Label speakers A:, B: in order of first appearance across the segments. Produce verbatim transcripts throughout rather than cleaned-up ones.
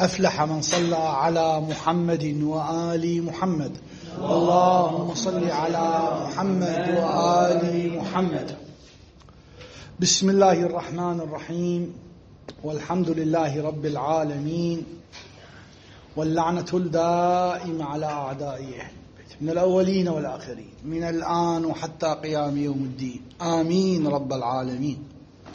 A: أفلح من صلى على محمد وآل محمد. اللهم صل على محمد وآل محمد. بسم الله الرحمن الرحيم، والحمد لله رب العالمين، واللعنة الدائمة على أعدائه من الأولين والآخرين، من الآن وحتى قيام يوم الدين، آمين رب العالمين.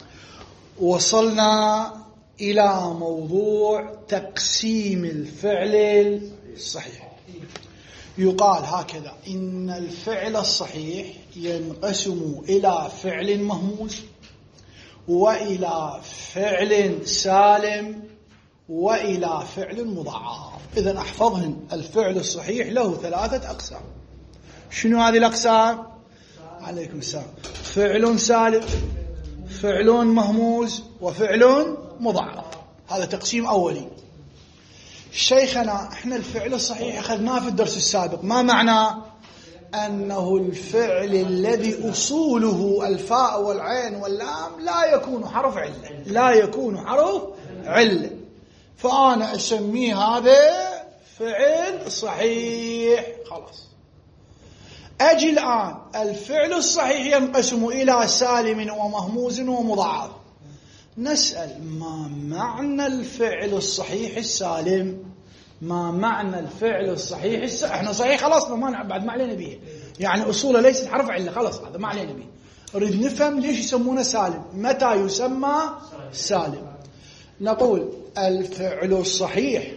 A: وصلنا إلى موضوع تقسيم الفعل الصحيح. يقال هكذا: إن الفعل الصحيح ينقسم إلى فعل مهموز، وإلى فعل سالم، وإلى فعل مضاعف. إذن أحفظهن، الفعل الصحيح له ثلاثة أقسام. شنو هذه الأقسام؟ عليكم السلام. فعل سالم، فعل مهموز، وفعل مضاعف. هذا تقسيم أولي. شيخنا احنا الفعل الصحيح أخذناه في الدرس السابق. ما معنى؟ أنه الفعل الذي أصوله الفاء والعين واللام لا يكون حرف علة، لا يكون حرف علة، فأنا أسميه هذا فعل صحيح. خلاص. أجي الآن الفعل الصحيح ينقسم إلى سالم ومهموز ومضاعف. نسأل: ما معنى الفعل الصحيح السالم؟ ما معنى الفعل الصحيح السالم؟ احنا صحيح خلاص، ما بعد ما علينا به، يعني أصوله ليست حرف علة، خلاص هذا ما علينا به. نريد نفهم ليش يسمونه سالم، متى يسمى سالم. نقول: الفعل الصحيح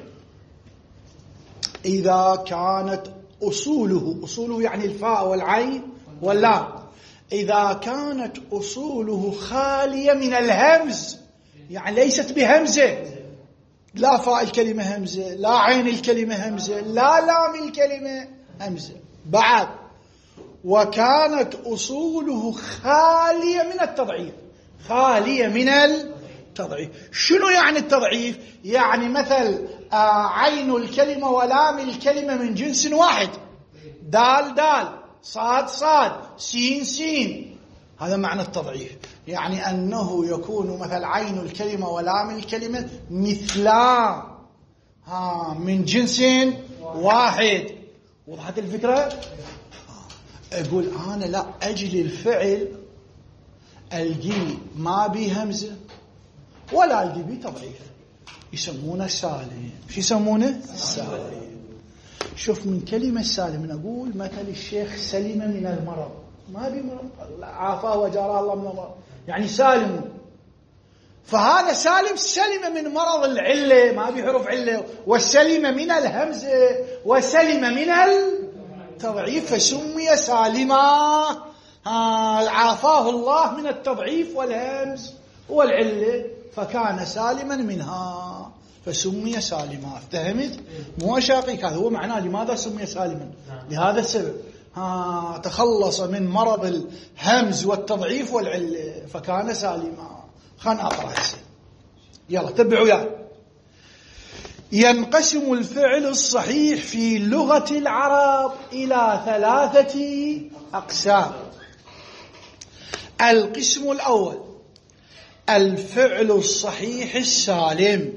A: إذا كانت أصوله، أصوله يعني الفاء والعين واللام، إذا كانت أصوله خالية من الهمز، يعني ليست بهمزة، لا فاء الكلمة همزة، لا عين الكلمة همزة، لا لام الكلمة همزة، بعد وكانت أصوله خالية من التضعيف، خالية من التضعيف. شنو يعني التضعيف؟ يعني مثل آه عين الكلمة ولام الكلمة من جنس واحد، دال دال، صاد صاد، سين سين، هذا معنى التضعيف. يعني أنه يكون مثل عين الكلمة ولام الكلمة مثلا ها من جنس واحد. وضحت الفكرة؟ أقول أنا لا أجي للفعل ألقي ما بي همزة ولا ألقي بي تضعيف، يسمونه سالم. شو يسمونه؟ سالم. شوف، من كلمة سالم نقول مثل الشيخ سلم من المرض، ما بي مرض، عافاه وجاره الله من المرض، يعني سالم. فهذا سالم، سلم من مرض العلة، ما بي حروف علة، وسلم من الهمزة، وسلم من التضعيف، فسمي سالما. عافاه الله من التضعيف والهمز والعلة، فكان سالما منها فسمي سالما. افتهمت؟ مو شاقيك، هذا هو معناه لماذا سمي سالما، لهذا السبب. ها تخلص من مرض الهمز والتضعيف والعلة فكان سالما. خلنا أقرأ هسه، يلا تبعوا يا. ينقسم الفعل الصحيح في لغة العرب إلى ثلاثة أقسام. القسم الأول الفعل الصحيح السالم.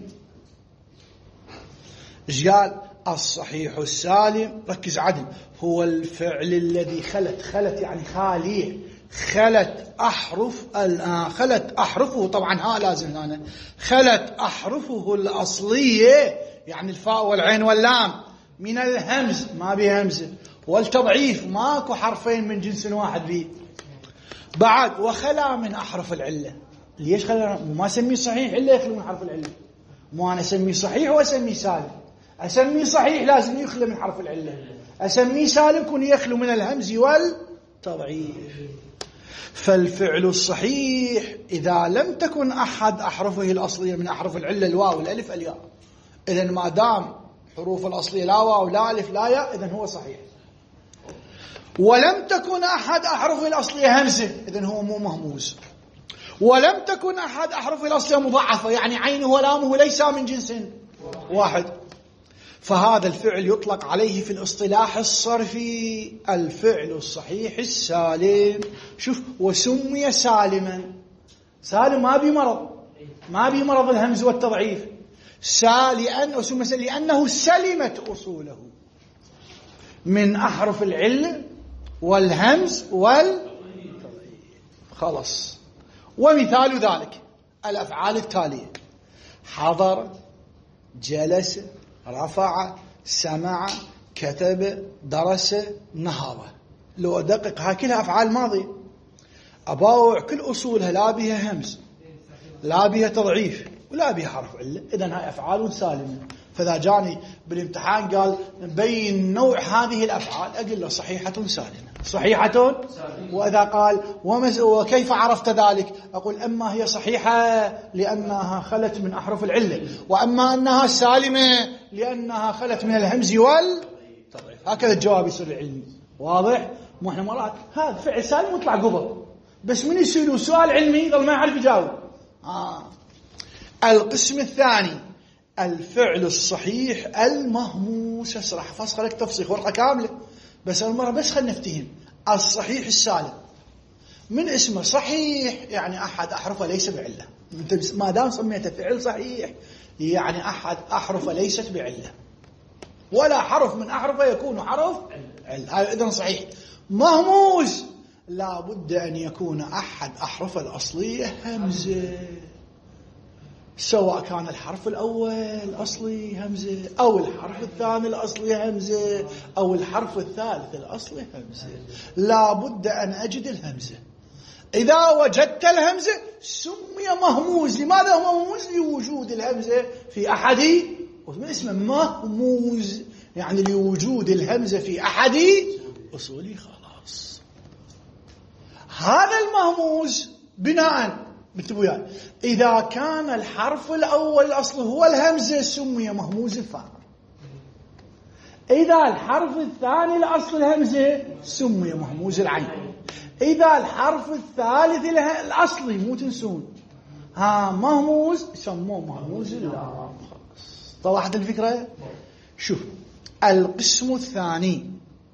A: إيش قال؟ الصحيح السالم، ركز عدل، هو الفعل الذي خلت، خلت يعني خالية، خلت أحرف الآن، خلت أحرفه، طبعا ها لازم هنا، خلت أحرفه الأصلية، يعني الفاء والعين واللام، من الهمز، ما بهمزة، والتضعيف، ماكو حرفين من جنس واحد به، بعد وخلا من أحرف العلة. ليش خلا؟ ما سمي صحيح إلا يخلو من حرف العلة. مو أنا أسمي صحيح وأسمي سالم. أسمي صحيح لازم يخلو من حرف العلة، أسمي سالم كن يخلو من الهمز والتضعيف. فالفعل الصحيح إذا لم تكن أحد أحرفه الأصلية من أحرف العلة، الواو الألف الياء، إذن ما دام حروف الأصلية لا واو لا ألف لا ياء، إذن هو صحيح. ولم تكن أحد أحرفه الأصلية همزة، إذن هو مو مهموز. ولم تكن أحد أحرفه الأصلية مضاعفة، يعني عينه ولامه ليس من جنس واحد، فهذا الفعل يطلق عليه في الاصطلاح الصرفي الفعل الصحيح السالم. شوف، وسمي سالما. سالم ما بي مرض، ما بي مرض الهمز والتضعيف، سالئا وسمي لأنه سلمت أصوله من أحرف العلة والهمز وال خلص. ومثال ذلك الأفعال التالية: حضر، جلس، رفع، سمع، كتب، درس، نهض. لو أدقق هاي كلها أفعال ماضية، أباوع كل أصولها لا بها همز، لا بها تضعيف، ولا بها حرف علة، إذن هاي أفعال سالمة. فإذا جاني بالامتحان قال نبين نوع هذه الأفعال، أقول له صحيحة سالمة، صحيحة. وإذا قال وكيف عرفت ذلك، أقول أما هي صحيحة لأنها خلت من أحرف العلة، وأما أنها سالمة لأنها خلت من الهمز والتضعيف. هكذا الجواب يصير العلمي واضح. مو احنا مرات هذا فعل سالم ويطلع قبل، بس من يسأله سؤال علمي يظل ما يعرف يجاوب. آه. القسم الثاني الفعل الصحيح المهموس. راح افصل لك تفصيل ورقه كامله، بس المره بس خلينا نفتهم. الصحيح السالم من اسمه صحيح يعني احد احرفه ليس بعله. انت ما دام سميته فعل صحيح يعني احد احرفه ليست بعله، ولا حرف من احرفه يكون حرف عله، اذا صحيح. مهموس لا بد ان يكون احد احرفه الاصليه همزه، سواء كان الحرف الأول الأصلي همزة أو الحرف الثاني الأصلي همزة أو الحرف الثالث الأصلي همزة، لا بد أن أجد الهمزة. إذا وجدت الهمزة سمي مهموز. لماذا مهموز؟ لوجود الهمزة في أحد، من اسمه مهموز يعني لوجود الهمزة في أحد أصولي. خلاص، هذا المهموز بناءً بالتبويان إذا كان الحرف الأول الأصل هو الهمزة سمي مهموز الفاء، إذا الحرف الثاني الأصل الهمزة سمي مهموز العين، إذا الحرف الثالث الأصلي مو تنسون ها مهموز يسموه مهموز اللام. خلاص طلعت الفكرة. شوف القسم الثاني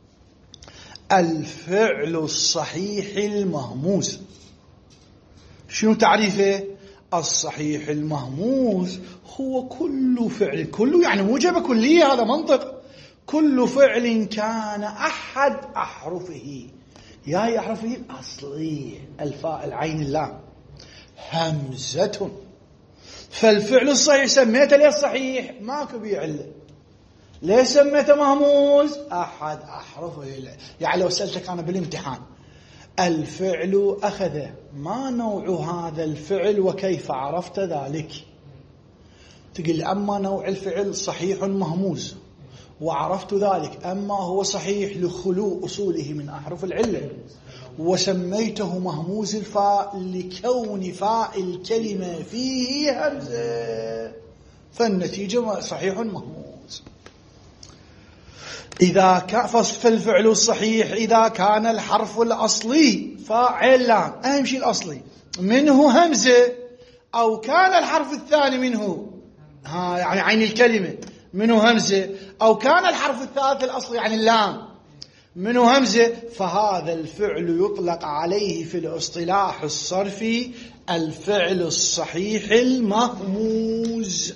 A: الفعل الصحيح المهموز. شنو تعريفه؟ الصحيح المهموز هو كل فعل، كله يعني موجبة كلية، هذا منطق، كل فعل كان أحد أحرفه، يا أحرفه الأصلية الفاء العين اللام همزة. فالفعل الصحيح سميته ليه الصحيح؟ ماكو بيه علة. ليه سميته مهموز؟ أحد أحرفه. يعني لو سألتك أنا بالامتحان الفعل أخذ، ما نوع هذا الفعل وكيف عرفت ذلك؟ تقول لي أما نوع الفعل صحيح مهموز وعرفت ذلك، أما هو صحيح لخلو أصوله من أحرف العلة، وسميته مهموز الفاء لكون فاء الكلمة فيه همزة، فالنتيجة صحيح مهموز. إذا كان فالفعل الصحيح إذا كان الحرف الأصلي فاعل لام، أهم شيء الأصلي، منه همزة، أو كان الحرف الثاني منه ها يعني عين الكلمة منه همزة، أو كان الحرف الثالث الأصلي يعني اللام منه همزة، فهذا الفعل يطلق عليه في الاصطلاح الصرفي الفعل الصحيح المهموز.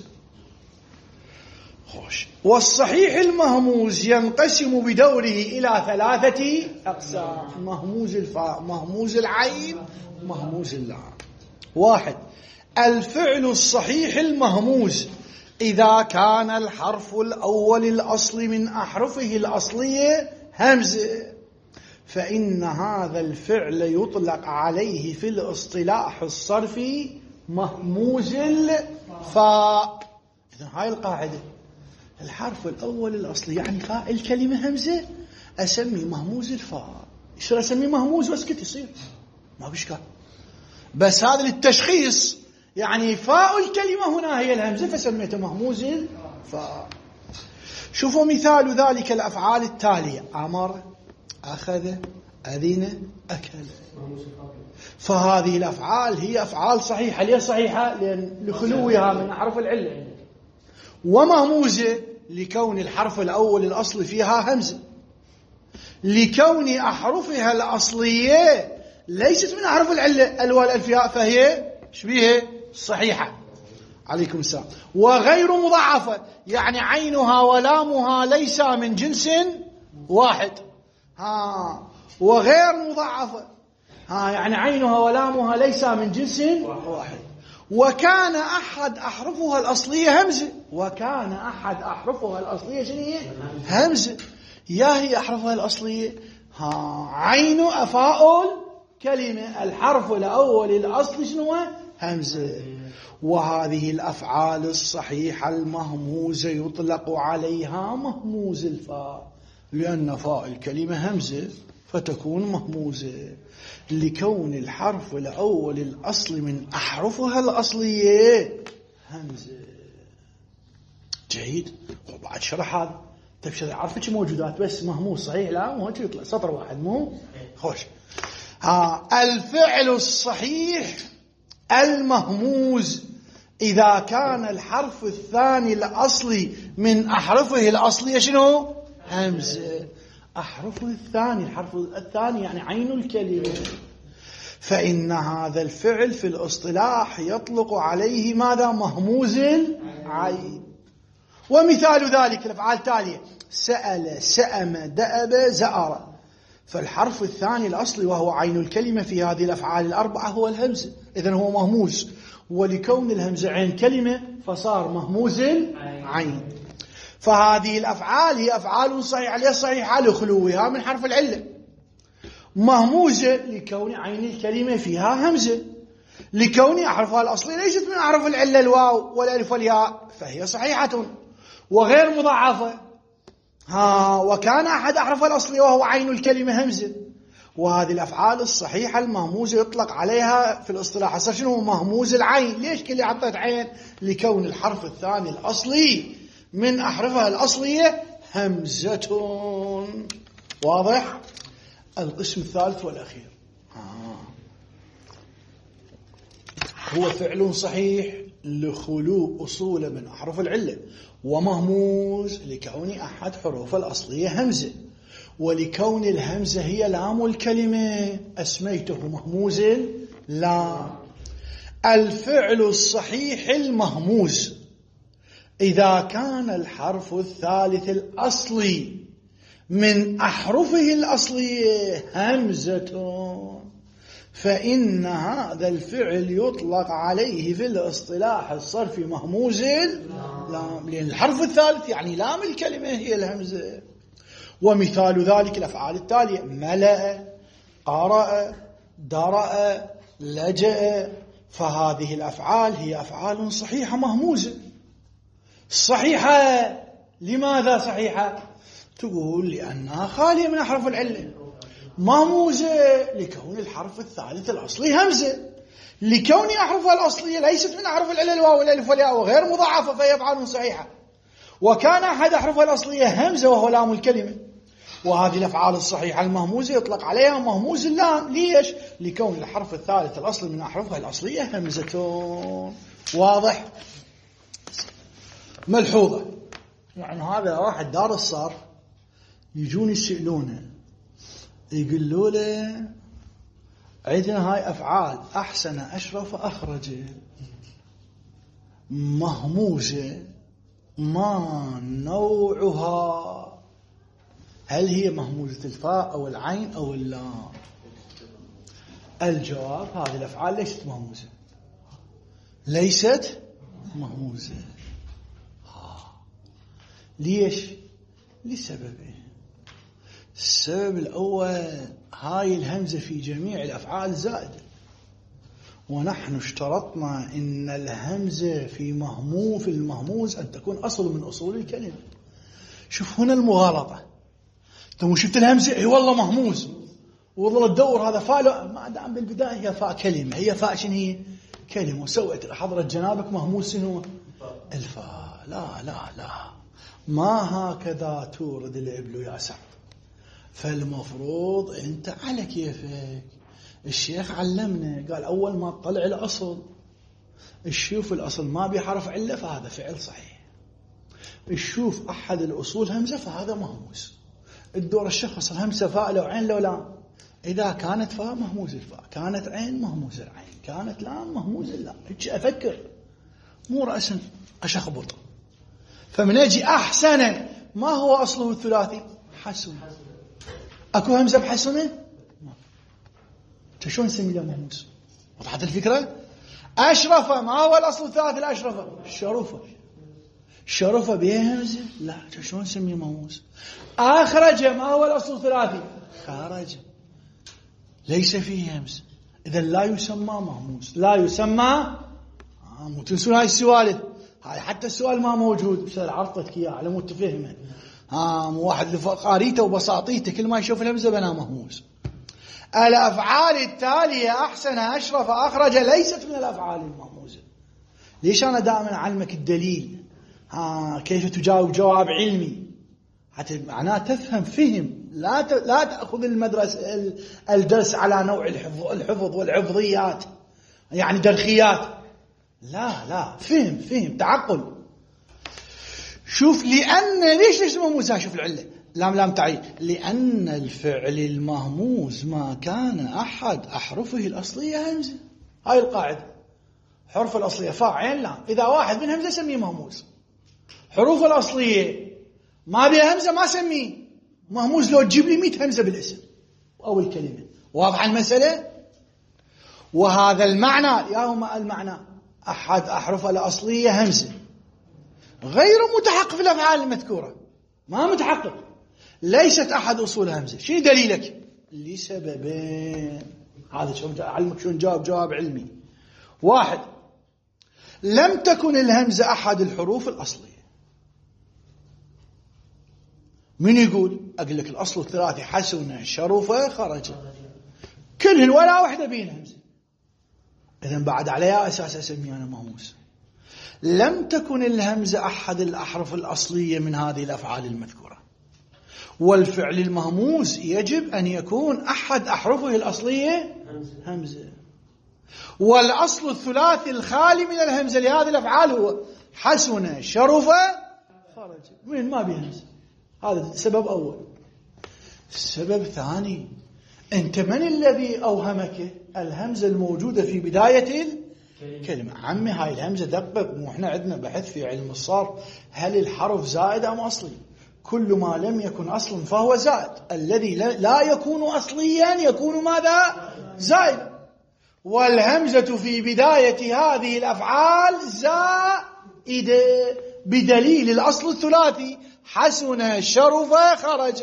A: خوش. والصحيح المهموز ينقسم بدوره إلى ثلاثة أقسام: مهموز الفاء، مهموز العين، مهموز اللام. واحد، الفعل الصحيح المهموز إذا كان الحرف الأول الأصل من أحرفه الأصلية همزة، فإن هذا الفعل يطلق عليه في الاصطلاح الصرفي مهموز الفاء. إذن هاي القاعدة، الحرف الأول الأصلي يعني فاء الكلمة همزة أسمي مهموز الفاء. يصير أسمي مهموز واسكت، يصير ما بشكال، بس هذا للتشخيص، يعني فاء الكلمة هنا هي الهمزة فسميته مهموز الفاء. شوفوا مثال ذلك الأفعال التالية: أمر، أخذ، أذن، أكل. فهذه الأفعال هي أفعال صحيحة. ليه صحيحة؟ لأن لخلوها من حرف العلة، ومهموزة لكون الحرف الأول الأصلي فيها همزة، لكون أحرفها الأصلية ليست من أحرف العلة الواو الألف ياء، فهي شبيهة صحيحة. عليكم السلام. وغير مضاعفة يعني عينها ولامها ليس من جنس واحد. ها وغير مضاعفة ها يعني عينها ولامها ليس من جنس واحد. وكان أحد أحرفها الأصلية همزة. وكان أحد أحرفها الأصلية شنو هي؟ همزة. يا هي أحرفها الأصلية ها عين أفاؤل كلمة الحرف الأول الأصل شنو؟ همزة. وهذه الأفعال الصحيحة المهموزة يطلق عليها مهموز الفاء لأن فاء الكلمة همزة فتكون مهموزة لكون الحرف الأول الأصل من أحرفها الأصلية همزة. جيد. وبعد شرح هذا تبشر عرفتش موجودات بس مهموز صحيح لا مو يطلع سطر واحد مو خوش. ها الفعل الصحيح المهموز إذا كان الحرف الثاني الأصلي من أحرفه الأصلية شنو؟ همزة. أحرفه الثاني الحرف الثاني يعني عين الكلمة. فإن هذا الفعل في الاصطلاح يطلق عليه ماذا؟ مهموز العين. ومثال ذلك الأفعال التالية سأل سأم دأب زأر. فالحرف الثاني الأصلي وهو عين الكلمة في هذه الأفعال الأربعة هو الهمزة إذن هو مهموز. ولكون الهمزة عين كلمة فصار مهموز العين. فهذه الأفعال هي أفعال صحيحة ليس صحيحة لخلوها من حرف العلة. مهموزة لكون عين الكلمة فيها همزة. لكون أحرفها الأصلية ليست من أحرف العلة الواو والألف والياء فهي صحيحة. وغير مضاعفة ها وكان أحد أحرفها الأصلية وهو عين الكلمة همزة. وهذه الأفعال الصحيحة المهموزة يطلق عليها في الاصطلاح صار شنو؟ مهموز العين. ليش كل حطيت عين؟ لكون الحرف الثاني الأصلي من أحرفها الأصلية همزة. واضح؟ القسم الثالث والأخير آه. هو فعل صحيح لخلو أصول من أحرف العلة ومهموز لكون أحد حروف الأصلية همزة. ولكون الهمزة هي لام الكلمة أسميته مهموز اللام. الفعل الصحيح المهموز إذا كان الحرف الثالث الأصلي من أحرفه الأصلية همزة فإن هذا الفعل يطلق عليه في الاصطلاح الصرفي مهموز اللام لأن الحرف الثالث يعني لام الكلمة هي الهمزة. ومثال ذلك الأفعال التالية ملأ قرأ درأ لجأ. فهذه الأفعال هي أفعال صحيحة مهموزة. صحيحة لماذا صحيحة؟ تقول لأنها خالية من أحرف العلة. مهموزة لكون الحرف الثالث الأصلي همزة. لكون أحرفها الأصلية ليست من أحرف العلة الواو والألف والياء وغير مضاعفة فهي أفعال صحيحة. وكان أحد أحرفها الأصلية همزة وهو لام الكلمة. وهذه الأفعال الصحيحة المهموزة يطلق عليها مهموز اللام. ليش؟ لكون الحرف الثالث الأصلي من أحرفها الأصلية همزة. واضح؟ ملحوظة يعني هذا واحد دار الصرف يجون يسألونه يقولوا له عندنا هاي أفعال أحسن أشرف أخرج مهموزة ما نوعها؟ هل هي مهموزة الفاء أو العين أو اللام؟ الجواب هذه الأفعال ليست مهموزة. ليست مهموزة. ليش؟ لسببين. السبب الأول هاي الهمزة في جميع الأفعال زائدة ونحن اشترطنا إن الهمزة في مهمو في المهموز أن تكون أصل من أصول الكلمة. شوف هنا المغالطة. ثم شفت الهمزة اي والله مهموز وظل تدور هذا فاء ما دام بالبداية هي فاء كلمة هي فاء شنو هي كلمة وسويت حضرت جنابك مهموز شنو الفاء. لا لا لا ما هكذا تورد الإبل يا سعد. فالمفروض أنت على كيفك. الشيخ علمنا قال أول ما تطلع الأصل الشوف الأصل ما بحرف علة فهذا فعل صحيح. الشوف أحد الأصول همزة فهذا مهموز. الدور الشخص الهمزة فاء لو عين لو لام. إذا كانت فاء مهموز الفاء كانت عين مهموز العين كانت لام مهموز اللام. أفكر مو رأسا أشخبط. فمن أجي أحسن ما هو أصله الثلاثي؟ حسن. أكو همزة بحسنة؟ شلون نسمي له مهموس؟ وضحت الفكرة؟ أشرف ما هو الأصل الثلاثي الأشرف؟ الشرفة. الشرفة بها همزة؟ لا، شلون نسميه مهموس؟ أخرج ما هو الأصل الثلاثي؟ خرج ليس فيه همزة، إذا لا يسمى مهموس، لا يسمى. آه مو تنسون هاي السوالف، هاي حتى السؤال ما موجود بس عرضتك إياه على مود تفهمه. آه مو واحد قاريته وبساطيته كل ما يشوف الهمزة بنا مهموس. الأفعال التالية أحسن أشرف أخرج ليست من الأفعال المهموزة. ليش أنا دائما أعلمك الدليل؟ آه كيف تجاوب جواب علمي حتى معناه تفهم فهم. لا ت... لا تأخذ المدرسة الدرس على نوع الحفظ الحفظ والحفظيات، يعني درخيات. لا لا، فهم فهم تعقل. شوف، لأن ليش ليش مهموزة؟ شوف العلة، لام لام تعيين. لأن الفعل المهموز ما كان أحد أحرفه الأصلية همزة. هاي القاعدة. حرف الأصلية فاء عين لام، إذا واحد من همزة سميه مهموز. حروف الأصلية ما بها همزة ما سميه مهموز. لو تجيب لي مئة همزة بالاسم أو الكلمة. واضحة المسألة؟ وهذا المعنى يا هما المعنى أحد أحرف الأصلية همزة غير متحقق في الأفعال المذكورة، ما متحقق، ليست أحد أصول همزة. شنو دليلك؟ لسببين. هذا شو أعلمك شو نجاوب جواب علمي. واحد، لم تكن الهمزة أحد الحروف الأصلية. من يقول؟ أقول لك الأصل الثلاثي حسن شرف خرج، كلهن ولا واحدة بين همزة، إذن بعد عليها أساس أسمي أنا مهموس. لم تكن الهمزة أحد الأحرف الأصلية من هذه الأفعال المذكورة، والفعل المهموس يجب أن يكون أحد أحرفه الأصلية همزة. والأصل الثلاثي الخالي من الهمزة لهذه الأفعال هو حسن شرف خرج. من ما بيه همزة. هذا سبب أول. السبب ثاني، أنت من الذي أوهمك الهمزة الموجودة في بداية الكلمة؟ عمي هاي الهمزة دقق، مو احنا عندنا بحث في علم الصرف، هل الحرف زائد أم أصلي؟ كل ما لم يكن أصلا فهو زائد، الذي لا يكون أصليا يكون ماذا؟ زائد. والهمزة في بداية هذه الأفعال زائدة بدليل الأصل الثلاثي حسن شرف خرج.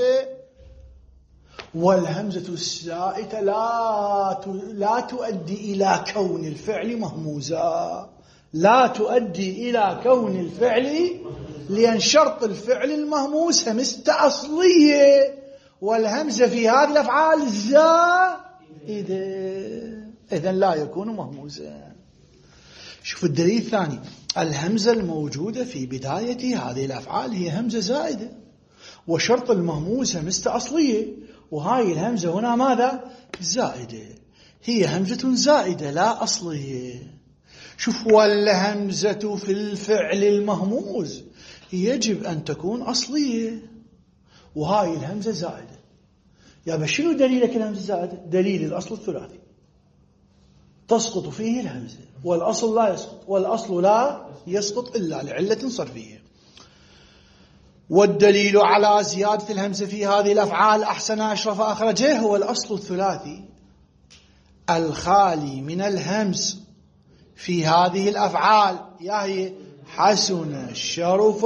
A: والهمزة الزائدة لا لا تؤدي إلى كون الفعل مهموزا، لا تؤدي إلى كون الفعل، لأن شرط الفعل المهموس همزة أصلية، والهمزة في هذه الأفعال زائدة، إذن لا يكون مهموزا. شوف الدليل الثاني، الهمزة الموجودة في بداية هذه الأفعال هي همزة زائدة، وشرط المهموس همزة أصلية، وهاي الهمزة هنا ماذا؟ زائدة، هي همزة زائدة لا أصلية. شوف، والهمزة في الفعل المهموز يجب أن تكون أصلية، وهاي الهمزة زائدة. يا بس شنو دليلك الهمزة زائدة؟ دليل الأصل الثلاثي تسقط فيه الهمزة، والأصل لا يسقط، والأصل لا يسقط إلا لعلة صرفية. والدليل على زيادة الهمزة في هذه الأفعال أحسن أشرف أخرجه هو الأصل الثلاثي الخالي من الهمز في هذه الأفعال، يعني حسن الشرف.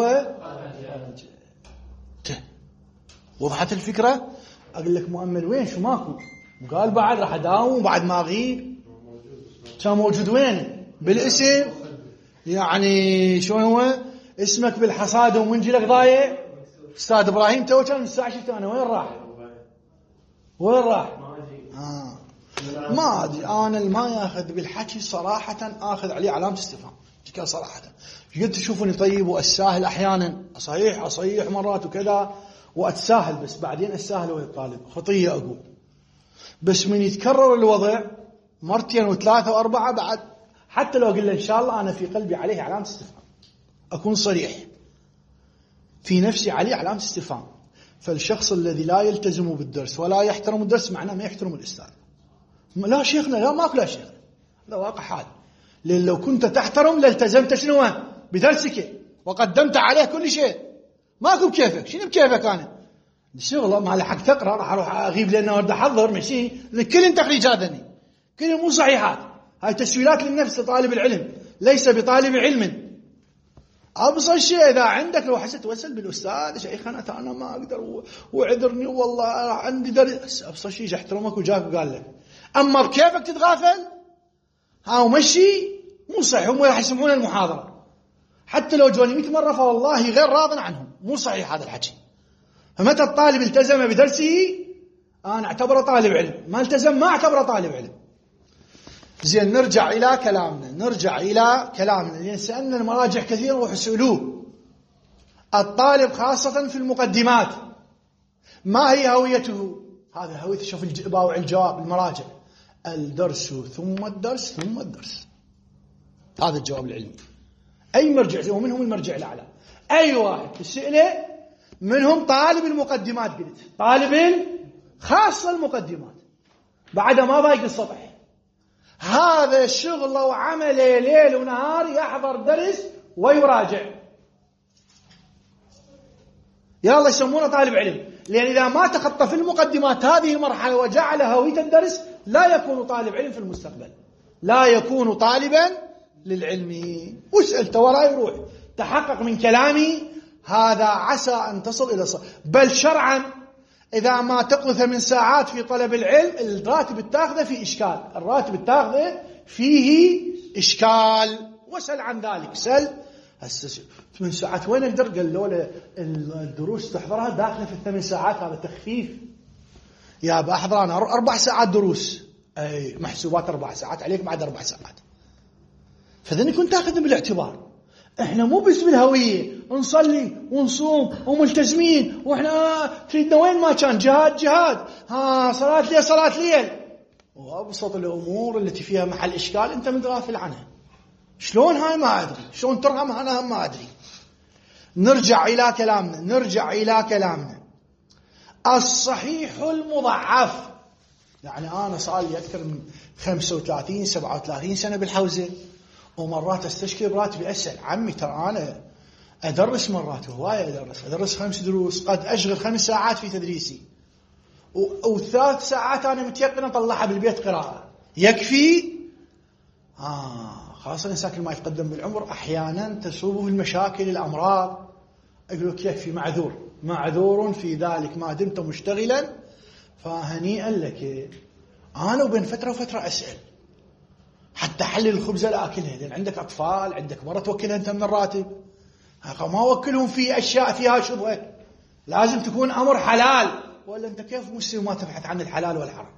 A: وضحت الفكرة؟ أقول لك مؤمل وين شو ماكو؟ قال بعد راح أداوم بعد ما أغيب. كان موجود وين؟ بالاسم، يعني شو هو اسمك بالحصاد ومنجلك ضايع. أستاذ إبراهيم تو كان الساعة شفت أنا وين راح؟ وين راح؟ آه. ما أدري أنا ما يأخذ بالحكي صراحة، آخذ عليه علامة استفهام كذا صراحة. قلت تشوفني طيب وأتساهل أحيانا، صحيح أصيح مرات وكذا وأتساهل، بس بعدين أتساهل وهي الطالب خطية أقول. بس من يتكرر الوضع مرتين وثلاثة وأربعة بعد، حتى لو أقول له إن شاء الله أنا في قلبي عليه علامة استفهام، أكون صريح في نفسي عليه علامة استفهام. فالشخص الذي لا يلتزم بالدرس ولا يحترم الدرس معناه ما يحترم الأستاذ. لا شيخنا، لا ماكو لا شيخنا، هذا واقع حال. لأن لو كنت تحترم لالتزمت شنو بدرسك وقدمت عليه كل شيء. ماكو بكيفك. شنو بكيفك أنا الشغل ما لحق تقرأ راح أروح أغيب لأنه بدي أحضر ماشي. كل تخريجات ذني كل مو صحيحات. هاي تسويلات للنفس لطالب العلم ليس بطالب علم. أبسط شيء إذا عندك لو حسيت توسل بالأستاذ شيخنا أنا ما أقدر وعذرني والله عندي درس. أبسط شيء احترمك وجاك وقال لك. أما بكيفك تتغافل ها ومشي مو صحيح. هم راح يسمعون المحاضرة حتى لو جوني مئة مرة فوالله غير راض عنهم. مو صحيح هذا الحكي. فمتى الطالب التزم بدرسه أنا أعتبره طالب علم. ما التزم ما أعتبره طالب علم. زين نرجع إلى كلامنا نرجع إلى كلامنا لأن سألنا المراجع كثيرا وحسئلوه. الطالب خاصة في المقدمات ما هي هويته؟ هذا هويته. شوف باوع الجواب المراجع الدرس ثم الدرس ثم الدرس. هذا الجواب العلمي. أي مرجع ومنهم المرجع الأعلى. أي واحد تسأله منهم طالب المقدمات قلت طالب خاصة المقدمات بعد ما باقي السطح. هذا شغله وعمله ليل ونهار يحضر درس ويراجع. يلا يسمونه طالب علم. لأن إذا ما تخطى في المقدمات هذه المرحلة وجعل هوية الدرس لا يكون طالب علم في المستقبل. لا يكون طالبا للعلم. واسأل وراي روح تحقق من كلامي هذا عسى أن تصل إلى صح. بل شرعا إذا ما تقضي ثمان ساعات في طلب العلم الراتب التاخذه في إشكال. الراتب التاخذه فيه إشكال. وسل عن ذلك. سل ثمان ساعات وين أقدر؟ قال له الدروس تحضرها داخله في الثمان ساعات. هذا تخفيف يا بأحضر أنا أربع ساعات دروس. أي محسوبات أربع ساعات عليك بعد أربع ساعات. فذني كنت تاخذ بالاعتبار. احنا مو بس بالهوية نصلي ونصوم وملتزمين واحنا تريدنا وين ما كان جهاد جهاد ها صلاة ليل صلاة ليل. وابسط الامور التي فيها محل اشكال انت متغافل عنها. شلون هاي ما ادري. شلون ترهم انا هم ما ادري. نرجع الى كلامنا نرجع الى كلامنا الصحيح المضعف. يعني انا صار لي اكثر من خمسة وثلاثين سبعة وثلاثين سنة بالحوزة ومرات استشكي براتبي أسأل عمي ترى أنا أدرس مرات وهواية أدرس أدرس خمس دروس قد أشغل خمس ساعات في تدريسي وثلاث ساعات أنا متيقن أطلعها بالبيت قراءة يكفي. آه خاصة الإنسان ما يتقدم بالعمر أحيانا تصوبه المشاكل الأمراض. أقول لك يكفي معذور معذور في ذلك ما دمت مشتغلا فهنيئا لك. أنا وبين فترة وفترة أسأل حتى حلل الخبز لا أكلها. لأن عندك أطفال عندك مرة توكلها أنت من الراتب. ما وكلهم في أشياء فيها شبهة. لازم تكون أمر حلال ولا أنت كيف مسلم ما تبحث عن الحلال والحرام.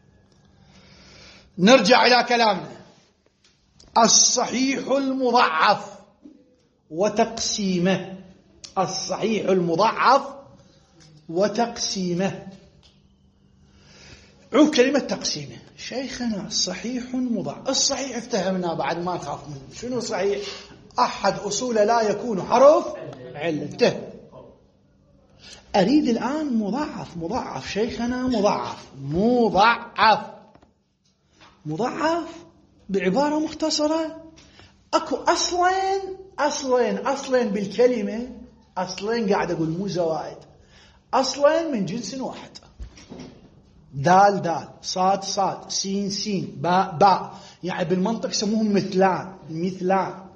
A: نرجع إلى كلامنا. الصحيح المضعف وتقسيمه. الصحيح المضعف وتقسيمه. عو كلمة تقسيمه شيخنا صحيح مضاعف. الصحيح افتهمنا بعد ما نخاف منه. شنو صحيح؟ أحد أصول لا يكون حرف علته. أريد الآن مضاعف مضاعف شيخنا مضاعف مضاعف مضاعف بعبارة مختصرة. أكو أصلين أصلين أصلين بالكلمة. أصلين قاعد أقول مو زوائد. أصلين من جنس واحد. دال دال صاد صاد سين سين باء باء. يعني بالمنطق يسموهم مثلان مثلان.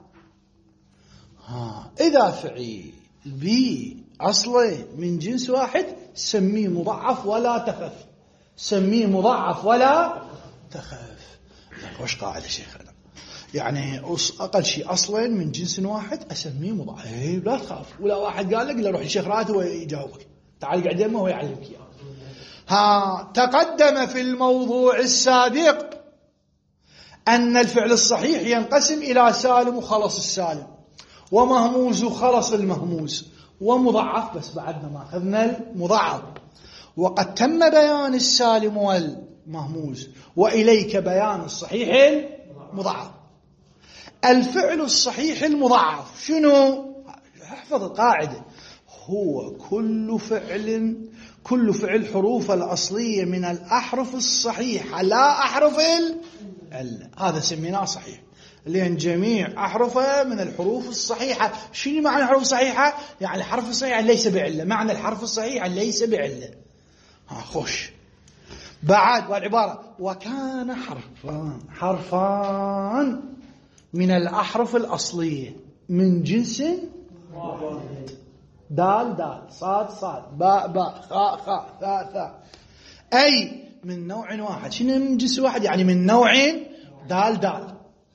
A: ها إذا فعيل بي أصلين من جنس واحد سميه مضاعف ولا تخف. سميه مضاعف ولا تخف. وش قاعدة شيخنا؟ يعني أقل شيء أصلين من جنس واحد أسميه مضاعف. إيه لا تخاف. ولا واحد قال لك لا روح الشيخ راتب ويجاوبك تعال قاعد يمه هو يعلمك إياه. ها تقدم في الموضوع السابق أن الفعل الصحيح ينقسم إلى سالم وخلص السالم ومهموز وخلص المهموز ومضعف. بس بعدنا ما أخذنا المضعف. وقد تم بيان السالم والمهموز وإليك بيان الصحيح المضعف. الفعل الصحيح المضعف شنو؟ احفظ القاعدة. هو كل فعل كل فعل حروف الأصلية من الأحرف الصحيحة لا أحرف العلة. هذا سميناه صحيح. لأن جميع أحرفه من الحروف الصحيحة. شنو معنى الحروف الصحيحة؟ يعني الحرف الصحيح ليس بعلة. معنى الحرف الصحيح ليس بعلة. ها خوش. بعد والعبارة وكان حرفان حرفان من الأحرف الأصلية من جنس واحد. دال دال، صاد صاد، باء باء، خاء خاء، ثاء ثاء، أي من نوع واحد. شنو من جنس واحد؟ يعني من نوع دال دال.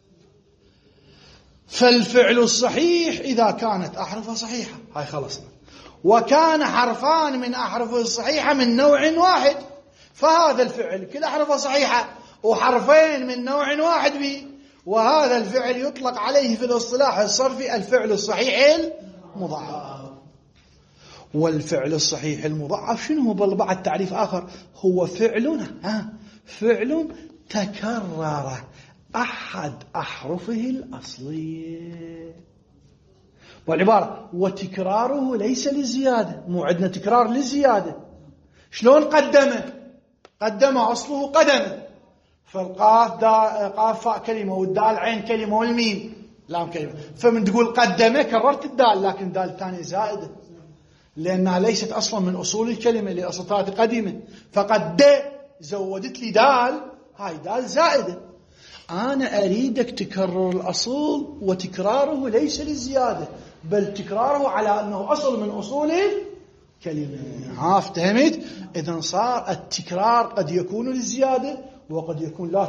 A: فالفعل الصحيح إذا كانت أحرفه صحيحة. هاي خلصنا. وكان حرفان من أحرفه الصحيحة من نوع واحد. فهذا الفعل كل أحرفه صحيحة وحرفين من نوع واحد به، وهذا الفعل يطلق عليه في الاصطلاح الصرفي الفعل الصحيح المضاعف. والفعل الصحيح المضاعف شنو هو؟ بعد تعريف آخر، هو فعل ها فعل تكرر أحد أحرفه الأصلية. والعبارة وتكراره ليس للزيادة. مو عندنا تكرار للزيادة. شلون قدمه؟ قدمه أصله قدمه. فالقاف قاف فاء كلمة والدال عين كلمة والميم لام كلمة. فمن تقول قدمه كررت الدال، لكن الدال الثانية زائدة لأنها ليست أصلا من أصول الكلمة لأصطات قديمة. فقد زودت لي دال، هاي دال زائدة. أنا أريدك تكرر الأصول، وتكراره ليس للزيادة بل تكراره على أنه أصل من أصول الكلمة. ها افتهمت؟ إذن صار التكرار قد يكون للزيادة وقد يكون لا.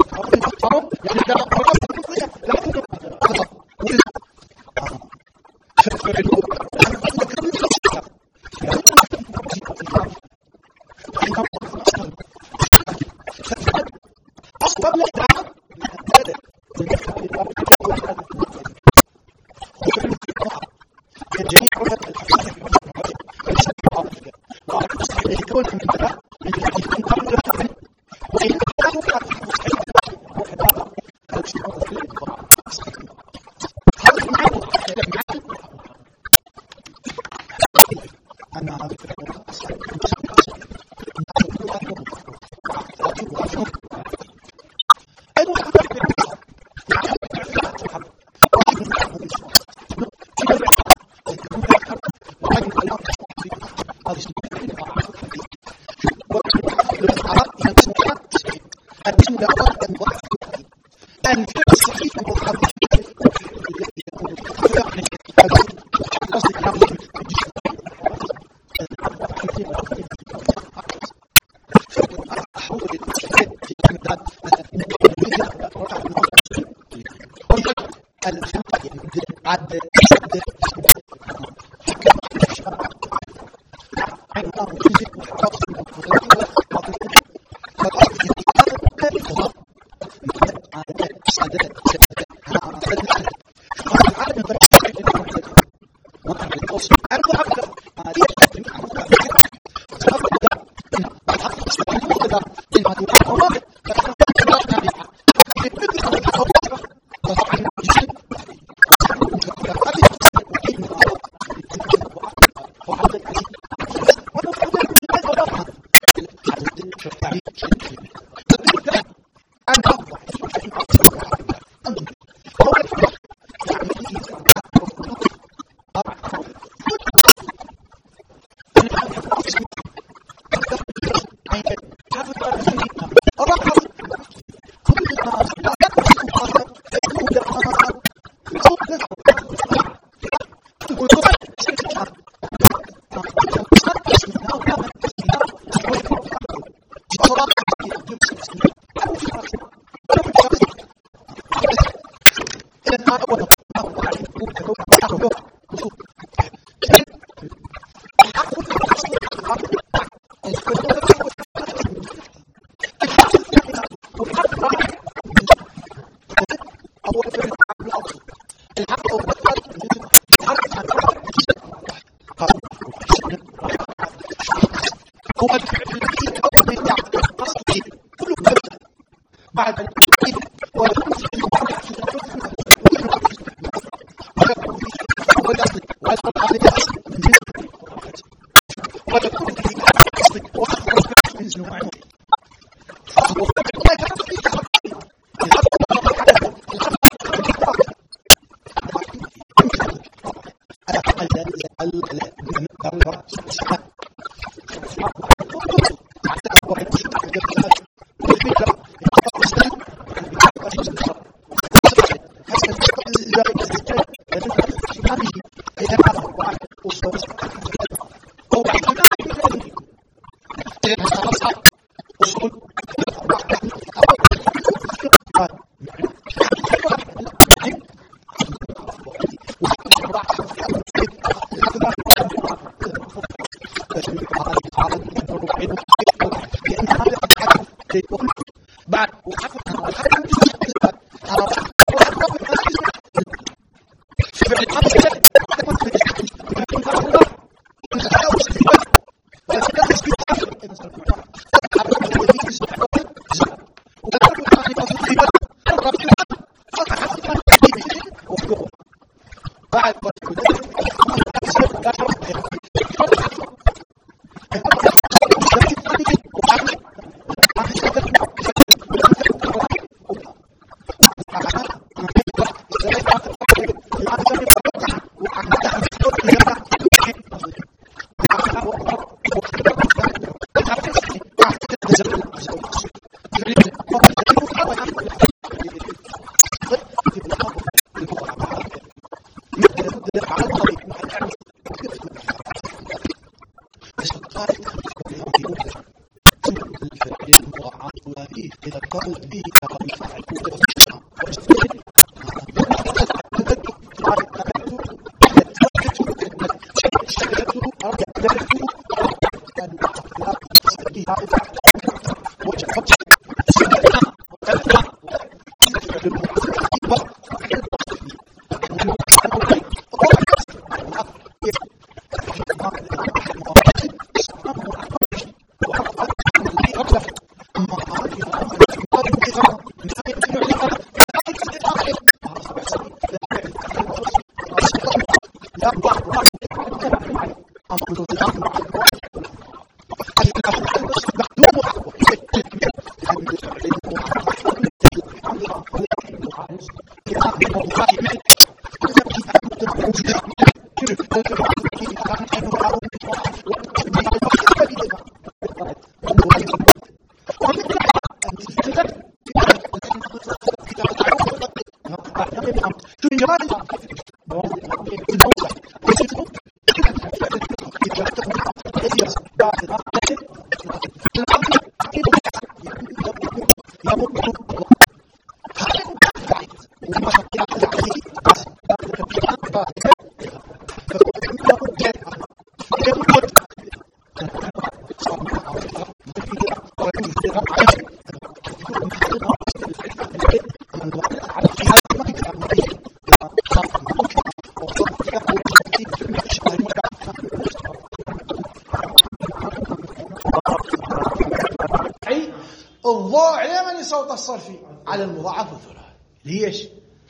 A: الضوء على من صوت الصرفي على المضاعف الثلاثي. ليش؟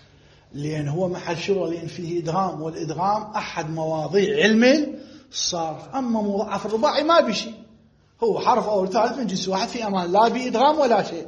A: لأن هو محل شغل، لأن فيه إدغام، والإدغام أحد مواضيع علم الصرف. أما مضاعف الرباعي ما بشي، هو حرف أول ثالث من جنس واحد في أمان، لا بإدغام ولا شيء.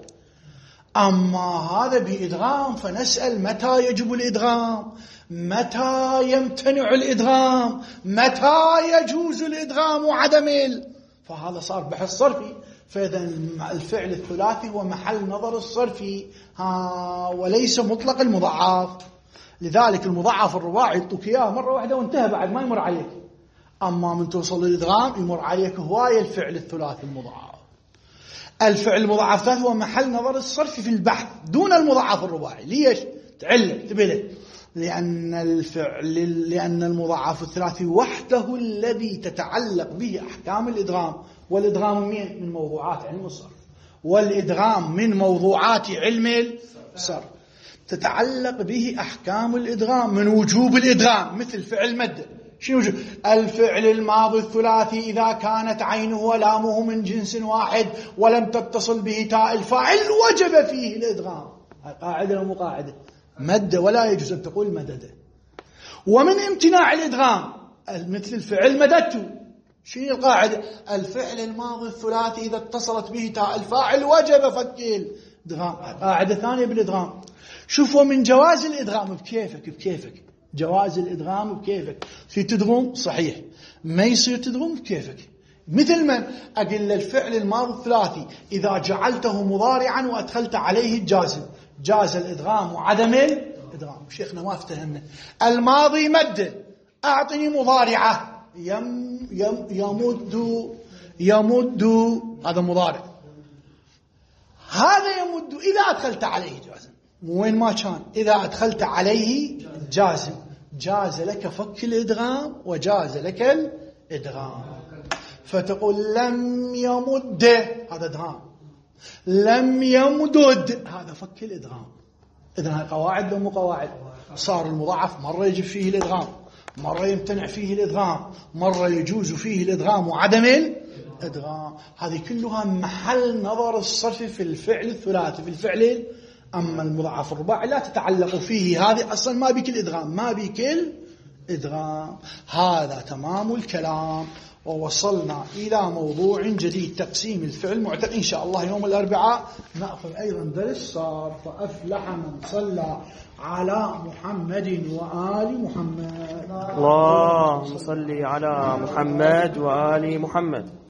A: أما هذا بإدغام، فنسأل متى يجب الإدغام، متى يمتنع الإدغام، متى يجوز الإدغام وعدم ال... فهذا صار بحث صرفي. فإذا الفعل الثلاثي هو محل نظر الصرفي ها، وليس مطلق المضاعف. لذلك المضاعف الرباعي يعطوك إياه مرة واحدة وانتهى، بعد ما يمر عليك. أما من توصل للإدغام يمر عليك هواية الفعل الثلاثي المضاعف. الفعل المضاعف الثالث هو محل نظر الصرفي في البحث دون المضاعف الرباعي. ليش؟ تعلم تبله، لأن الفعل لأن المضاعف الثلاثي وحده الذي تتعلق به أحكام الإدغام. والإدغام من من موضوعات علم الصرف، والإدغام من موضوعات علم الصرف، تتعلق به أحكام الإدغام من وجوب الإدغام، مثل فعل مد. شنو وجوب؟ الفعل الماضي الثلاثي إذا كانت عينه ولامه من جنس واحد ولم تتصل به تاء الفاعل وجب فيه الإدغام. قاعدة ومو قاعدة؟ مد ولا يجوز أن تقول مدده. ومن امتناع الإدغام مثل الفعل مددته. شنو القاعدة؟ الفعل الماضي الثلاثي إذا اتصلت به تاء الفاعل وجب فك الإدغام. قاعدة ثانية بالإدغام. شوفوا من جواز الإدغام بكيفك بكيفك جواز الإدغام بكيفك. في تدغم صحيح، ما يصير تدغم بكيفك. مثل من أقل الفعل الماضي الثلاثي إذا جعلته مضارعا وأدخلت عليه الجازم جاز الإدغام وعدم الإدغام. شيخنا ما افتهمنا. الماضي مد، أعطني مضارعة يم يم يمد يمد، هذا مضارع. هذا يمد إذا أدخلت عليه جازم، وين ما كان إذا أدخلت عليه جازم جاز لك فك الإدغام وجاز لك الإدغام. فتقول لم يمد، هذا إدغام. لم يمدد، هذا فك الإدغام. إذن هاي قواعد لو مو قواعد؟ صار المضاعف مرة يجب فيه الإدغام، مرة يمتنع فيه الإدغام، مرة يجوز فيه الإدغام وعدم الإدغام. هذه كلها محل نظر الصرف في الفعل الثلاثي في الفعل. أما المضاعف الرباعي لا تتعلق فيه، هذه أصلا ما بك الإدغام، ما بك الإدغام. هذا تمام الكلام. ووصلنا إلى موضوع جديد، تقسيم الفعل معتل. إن شاء الله يوم الأربعاء نأخذ أيضا درس صار فأفلح من صلى على محمد وآل محمد.
B: اللهم صل على محمد وآل محمد.